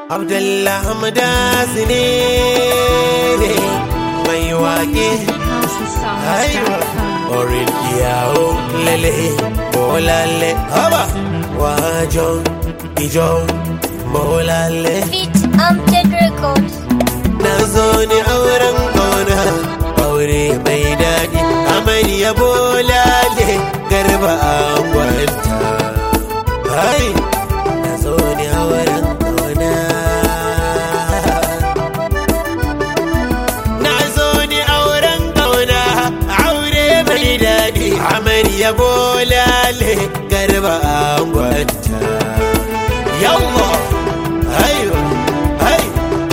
Abdullah Hamdas ne mai waƙe aiwa orin iyawo lele bolale haba wajon ijo bolale Beat Amjad Records. na zo ne auren ƙauna aure mai daɗi amarya bolale garba angwanta hai na zo ne auren ƙauna na zo ne auren ƙauna aure mai daɗi amarya bolale garba angwanta yawa aiwa hai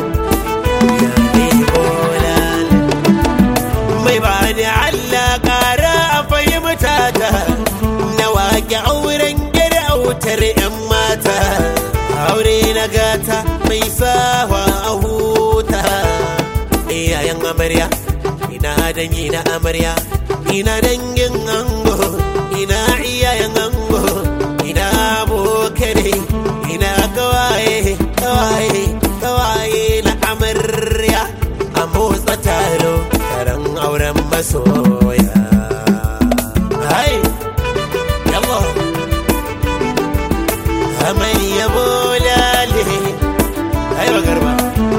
mai bani Allah ƙara a fahimta ta na waƙe auren gida autar 'yan mata aure na gata mai sawa a huta iyayen amarya ina dangi na amarya ina dangin ango ina iyayen ango ina abokane ina kawaye kawaye kawaye na amarya a motsa taro taron auren masoya hai yallo amarya bolale hai bagarba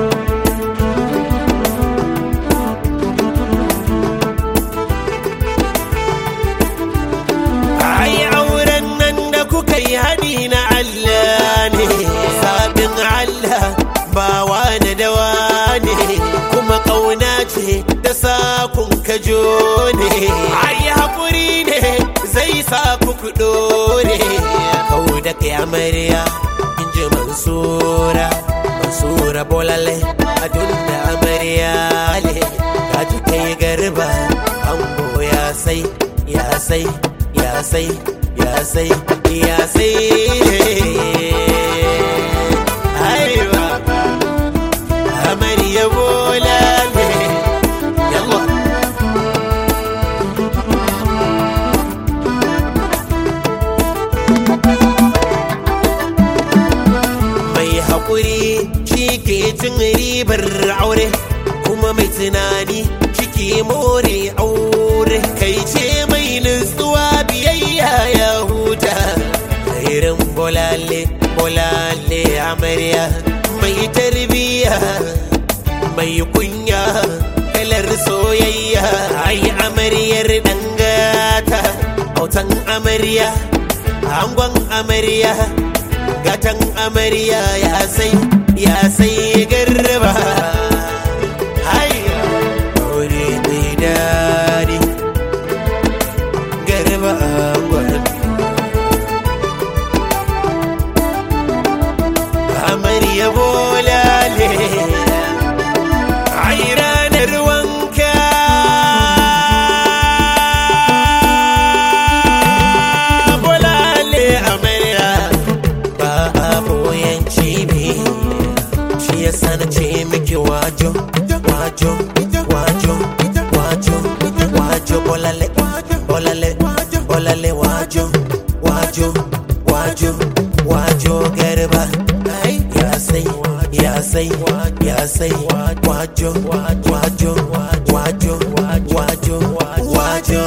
ai auren nan da kuka yi haɗi na Allah ne sabin Allah ba wani dawa ne kuma ƙauna ce da sakun kajo ne ai haƙuri ne zai sa ku kuɗo ne kau da kai amarya in ji mansura bolale adun da amarya le ka ji kai garba ango ya sai ya sai ya sai ya sai ya sai aiwa amarya bolale yalla mai haƙuri shi ke cin ribar aure kuma mai tunani ciki more aure kai ce mai nutsuwa biyayya ya huta irin bolale bolale amarya mai tarbiya mai kunya kalar soyayya ai amaryar dangata autan amarya angon amarya gatan amarya ya sai garba hai aure mai dadi garba angon amarya bolale ai ranar wanka bolale amarya ba a boyanci ne shi yasa na ce miki wajo wajo wajo wajo wajo bolale bolale bolale wajo wajo wajo wajo garba ya sai ya sai ya sai wajo wajo wajo wajo wajo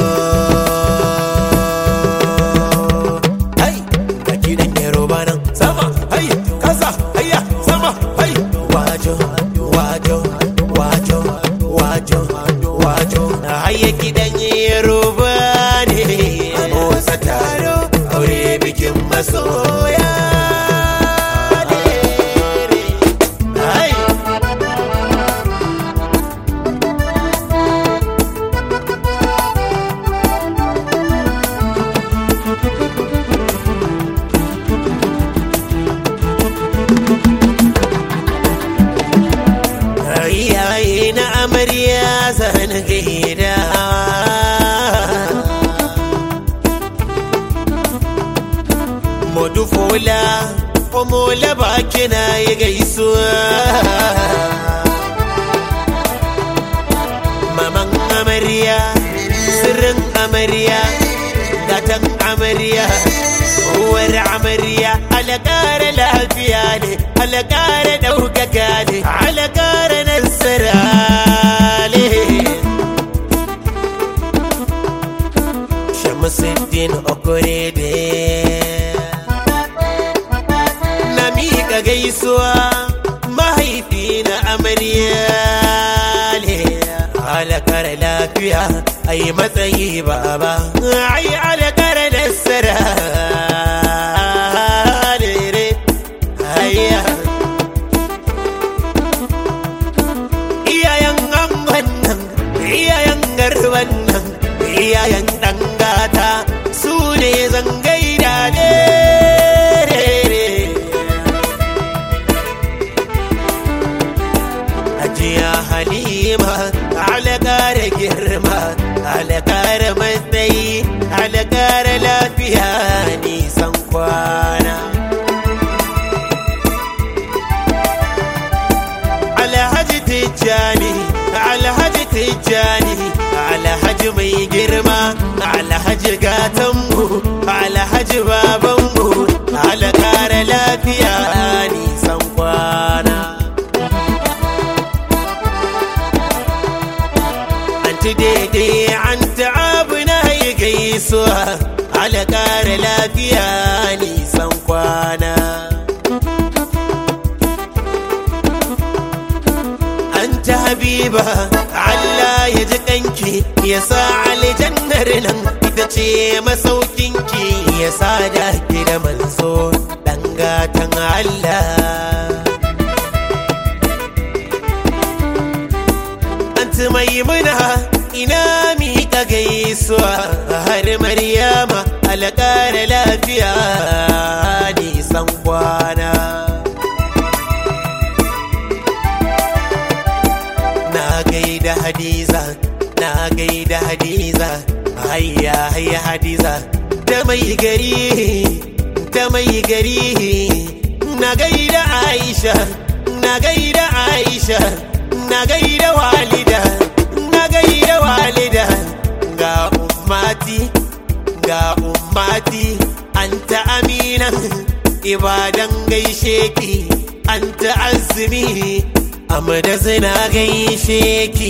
hai ka kidan yoruba nan sama hai kasa hayya sama hai wajo wajo wajo wajo wajo hayya kidan yoruba ne motsa taro aure bikin masoya iyaye na amarya zan gaida modufola omola baki na yi gaisuwa maman amarya sirrin amarya gatan amarya uwar amarya alƙara lafiya ne alƙara miƙa gaisuwa mahaifi na amarya ne alakar lafiya ai matsayi baba ai alakar nasara ne ayya iyayen angon nan iyayen garban nan iyayen dangata su ne zan gaida ne ajiya halima alakar girma alakar matsayi alakar lafiya nisan kwana alhaji tijjani alhaji tijjani alhaji mai girma alhaji gatanmu alhaji babanmu alakar lafiya nisan kwana daidai an ta'abu na yi gaisuwa alakar lafiya nisan kwana an ta habiba Allah ya ji kanki ya sa aljannar nan ita ce masaukinki ya sa da ki da manzo dan gatan Allah maimuna ina miƙa gaisuwa har maryama alƙara lafiya nisan kwana na gaida hadiza na gaida hadiza hayya hayya hadiza da mai gari na gaida aisha na gaida aisha na gaida walida na gaida walida ga ummati anta amina ibadan gaishe ki anta azmi amada zina gaishe ki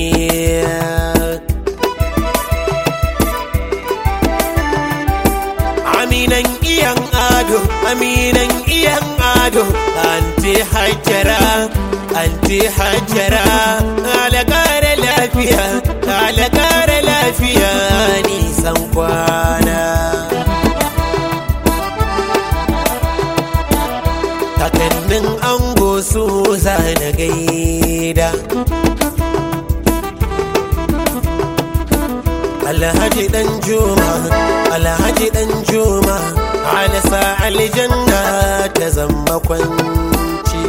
aminan iyan ado aminan iyan ado anti hajjara anti hajjara alakar lafiya alakar lafiya nisan kwana kakannin ango su zana gaida alhaji dan juma alhaji dan juma alasa aljanna ta zamba kwanci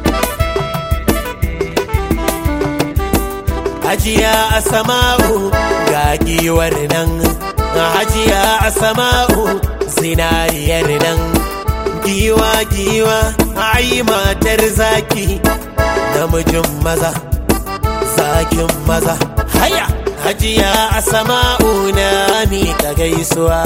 hajiya asama'u ga giwar nan hajiya asama'u zinariyar nan giwa giwa ai matar zaki namijin maza zakin maza haya hajiya asama'u na miƙa gaisuwa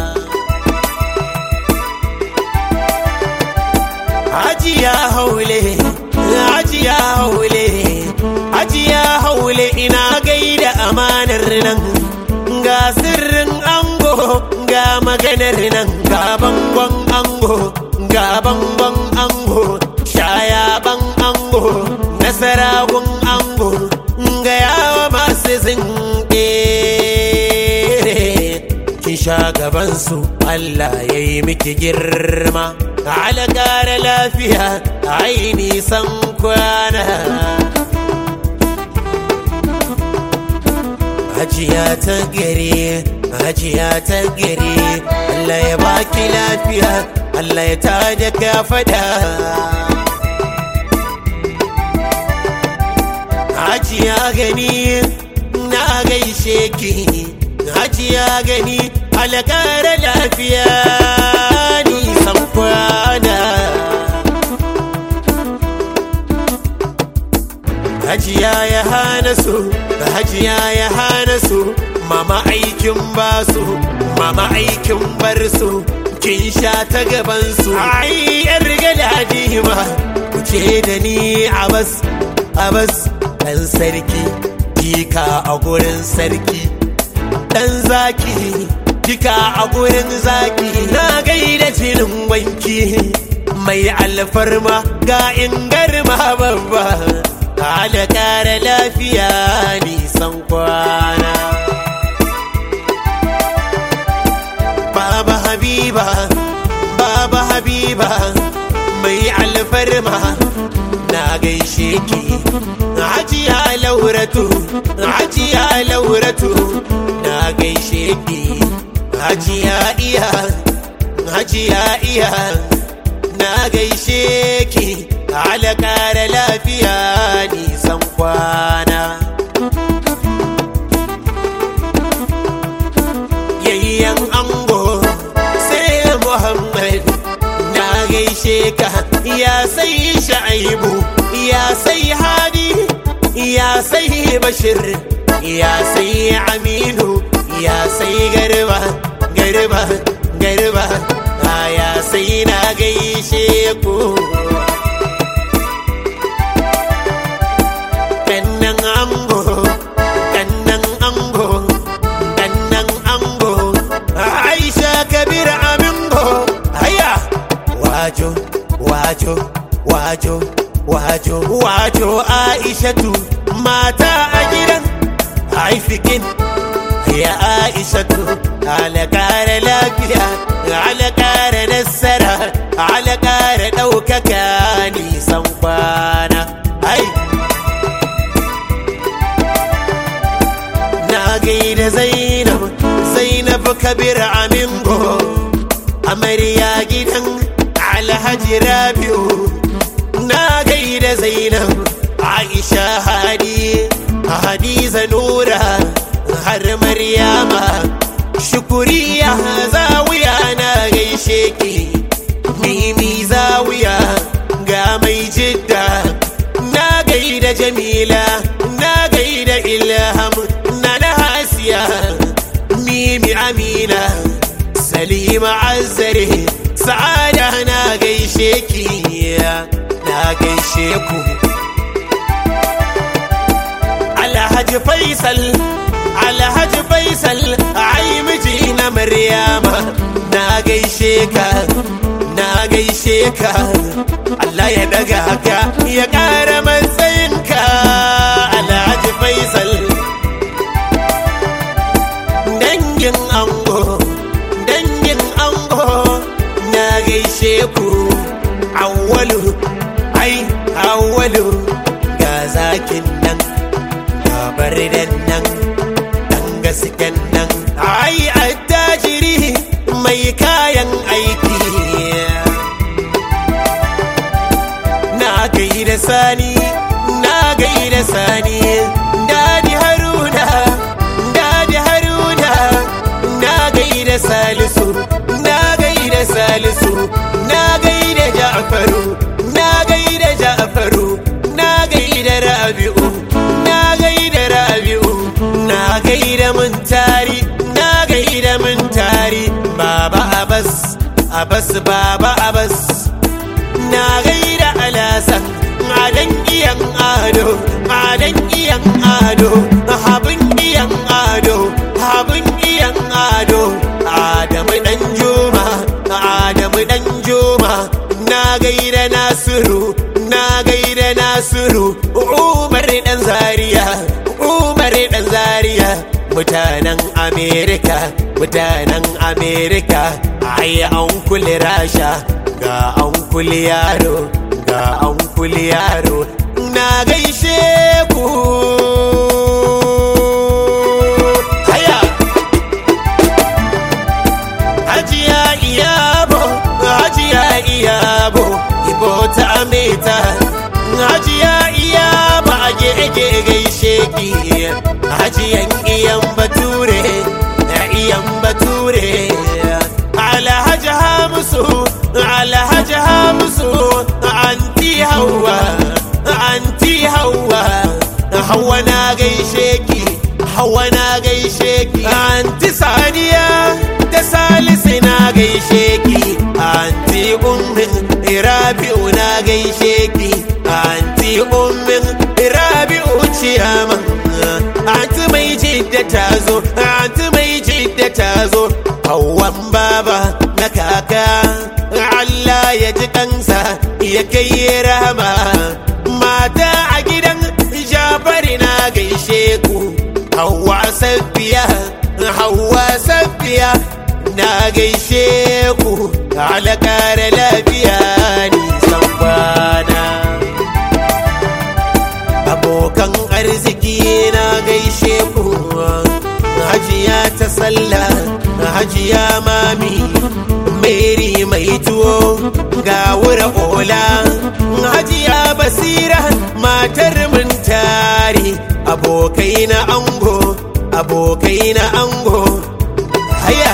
hajiya haule hajiya haule hajiya haule ina gaida amanar nan ga sirrin ango ga maganar nan ga bangon ango ga bangon ango shayaban ango nasaragun ango ga yawa masu zinƙere ki sha gabansu Allah ya yi miki girma alƙara lafiya aini san kwana hajiya ta gari hajiya ta gari Allah ya baki lafiya Allah ya tada ka fada hajiya gani na gaishe ki hajiya gani alƙara lafiya nisan kwana hajiya ya hana su hajiya ya hana su mama aikin basu mama aikin bar su kin sha ta gaban su ai yar galadima ku ce da ni abas abas dan sarki kika a gurin sarki dan zaki kika a gurin zaki na gaida jinin wanki mai alfarma ga ingarma babba ala kara lafiya nisan kwana baba habiba mai alfarma na gaishe ki hajiya lauratu na gaishe ki hajiya iya na gaishe ki ala kara lafiya nisan kwana yayyan ango sai Muhammad na gaishe ka ya sai Shaibu ya sai Hadi ya sai Bashir ya sai Aminu ya sai Garba ya sai na gaishe ku kannan Aisha Kabir Amingo haya wajo Aishatu mata a gidan haifikin ya Aishatu ala kara lafiya ala kara nasara ala kara ɗaukaka nisan kwana ai na gaida Zainab Kabir Amingo amarya gidan Alhaji Rabi'u na gaida Zainab Aisha Hadiza Nura har Maryama Shukuriya Zawiya na gaishe ki Mimi Zawiya ga mai Jidda na gaida Jamila na gaida Ilham na Hasiya Mimi Amina Salima Azzare Sa'ada na gaishe ki na gaishe ku Alhaji Faisal ai miji na Maryama na gaishe ka Allah ya daga ka ya ƙara matsayinka Alhaji Faisal dangin ango na gaishe ku Awwalu ga zakin nan ga bardan nan dan gasken nan ai attajiri mai kayan aiki na gaida Sani Dadi Haruna na gaida Salisu na gaida Ja'faru na gaida Rabi'u na gaida Muntari Baba Abbas na gaida Alasan adan iyan ado habin iyan ado Adamu dan Juma na gaida Nasiru Umar dan Zaria mutanen Amerika ai an kula Rasha ga an kula yaro na gaishe ku haya Hajiya Iyabo ibo ta ameta Hajiya Iyabo age gaishe ki Hajiyan iyan bature Alhaji Hamisu anti Hauwa na gaishe ki anti Sadiya da Salisu na gaishe ki anti Ummin Rabi'u na gaishe ki anti Ummin Rabi'u Ciyama anti mai jidda ta zo Hauwan baba na kaka Allah ya ji kansa ya kai rahama. Mata a gidan Jafari na gaishe ku, Hauwa Safiya, Hauwa Safiya na gaishe ku, alakara lafiya nisan bana. Abokan arziki na gaishe ku, Hajiya ta sallah, Hajiya mami, Mary mai tuwo ga wura ola, Hajiya Basira matar mun tare. Abokai na ango, abokai na ango, haya.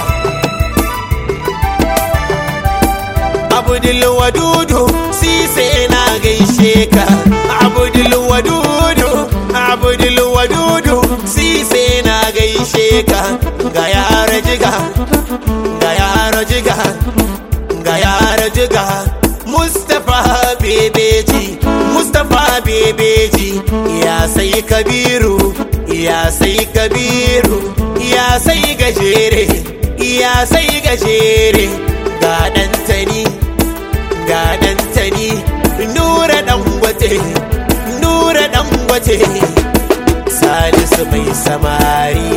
Abdul Wadudu Sise na gaishe ka, Abdul Wadudu, Abdul Wadudu Sise na gaishe ka. Ga yara jiga, ga yara jiga, ga yara jiga. Mustapha Bebeji, Mustapha Bebeji, ya sai Kabiru, ya sai Kabiru, ya sai gajere, ya sai gajere. Ga ɗantani, ga ɗantani, Nura Dangote, Nura Dangote, Salisu mai samari.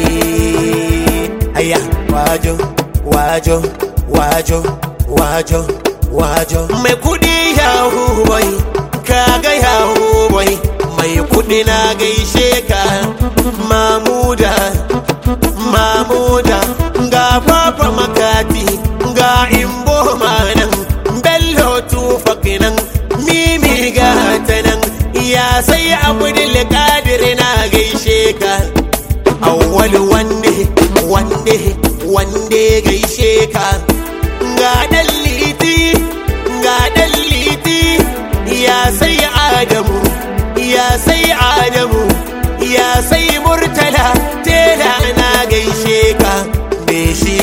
Aya, wajo, wajo, wajo, wajo, wajo. Mai kudi yahu boy, kaga yahu boy, mai kudi na gaishe ka. Mamuda, Mamuda, ga Papa Makati, ga Imbo manan, Bello Tufak nan, Mimi gata nan, ya sai Abdul Qadir na gaishe ka. Awwal wande, wande, wande gaishe ka. Ga dan liti, ga dan liti, ya sai Adamu, ya sai Adamu, ya sai Murtala, tela na gaishe ka. Beshi,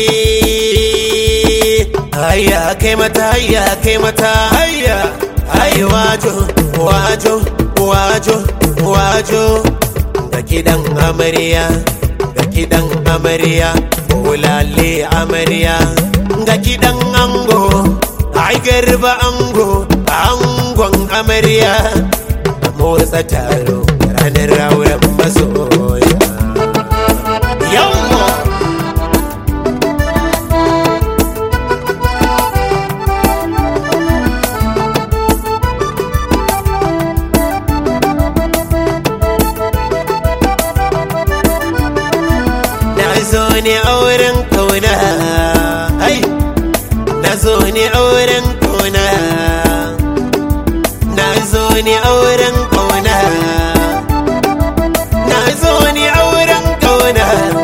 hayya kai mata, hayya kai mata, hayya, hayya wajo, wajo, wajo, wajo. Ga kidan amarya, ga kidan amarya, bulale amarya. Ga kidan ango, ai garba ango, angon amarya. Motsa taro ranar auren masoya. Yawwa! Na zo ne auren kauna, ai, na zo ne auren kauna, na zo ne auren kauna, na zo ne auren kauna,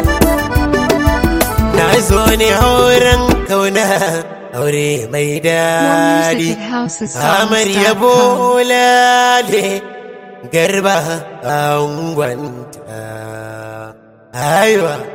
na zo ne auren kauna. Aure mai daɗi, amarya bolale, garba angonta. Aiwa.